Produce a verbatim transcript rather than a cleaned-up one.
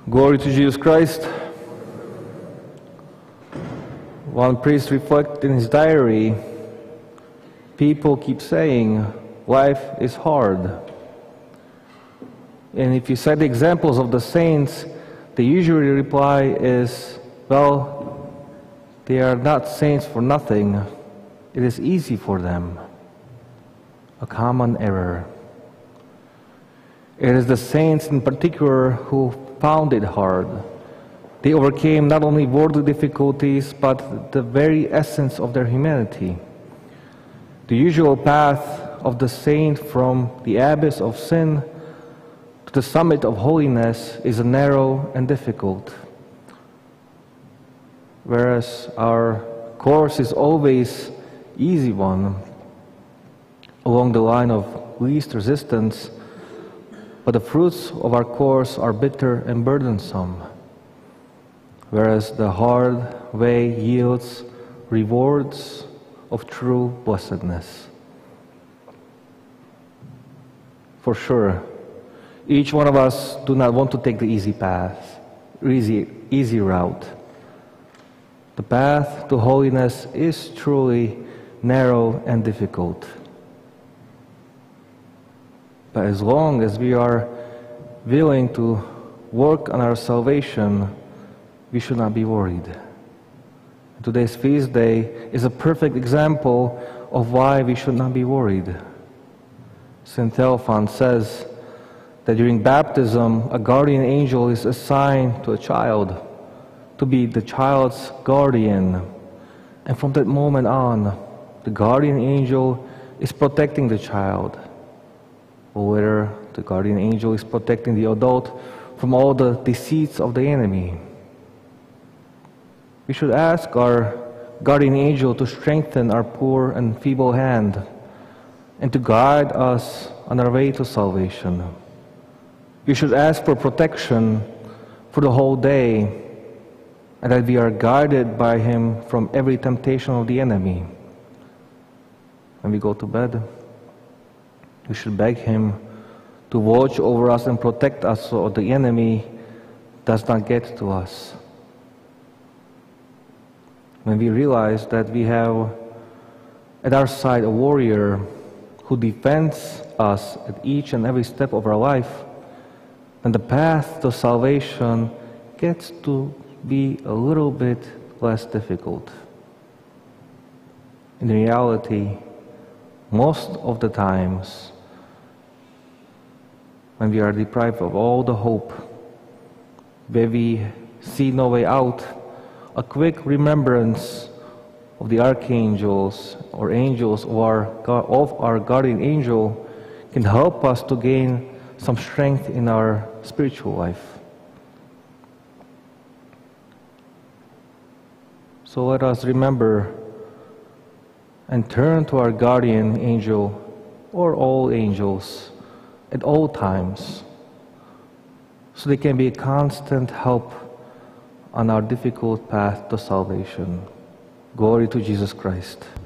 Glory to Jesus Christ. One priest reflected in his diary, people keep saying, life is hard. And if you cite the examples of the saints, the usual reply is, well, they are not saints for nothing. It is easy for them. A common error. It is the saints in particular who found it hard. They overcame not only worldly difficulties, but the very essence of their humanity. The usual path of the saint from the abyss of sin to the summit of holiness is a narrow and difficult, whereas our course is always easy one, along the line of least resistance, but the fruits of our course are bitter and burdensome, whereas the hard way yields rewards of true blessedness. For sure, each one of us do not want to take the easy path, easy, easy route. The path to holiness is truly narrow and difficult. But as long as we are willing to work on our salvation, we should not be worried. Today's feast day is a perfect example of why we should not be worried. Saint Theophan says that during baptism, a guardian angel is assigned to a child to be the child's guardian. And from that moment on, the guardian angel is protecting the child, or whether the guardian angel is protecting the adult from all the deceits of the enemy. We should ask our guardian angel to strengthen our poor and feeble hand and to guide us on our way to salvation. We should ask for protection for the whole day and that we are guided by him from every temptation of the enemy. When we go to bed, we should beg him to watch over us and protect us so the enemy does not get to us. When we realize that we have at our side a warrior who defends us at each and every step of our life, then the path to salvation gets to be a little bit less difficult. In reality, most of the times, when we are deprived of all the hope, where we see no way out, a quick remembrance of the archangels or angels or of our guardian angel can help us to gain some strength in our spiritual life. So let us remember and turn to our guardian angel or all angels at all times, so they can be a constant help on our difficult path to salvation. Glory to Jesus Christ.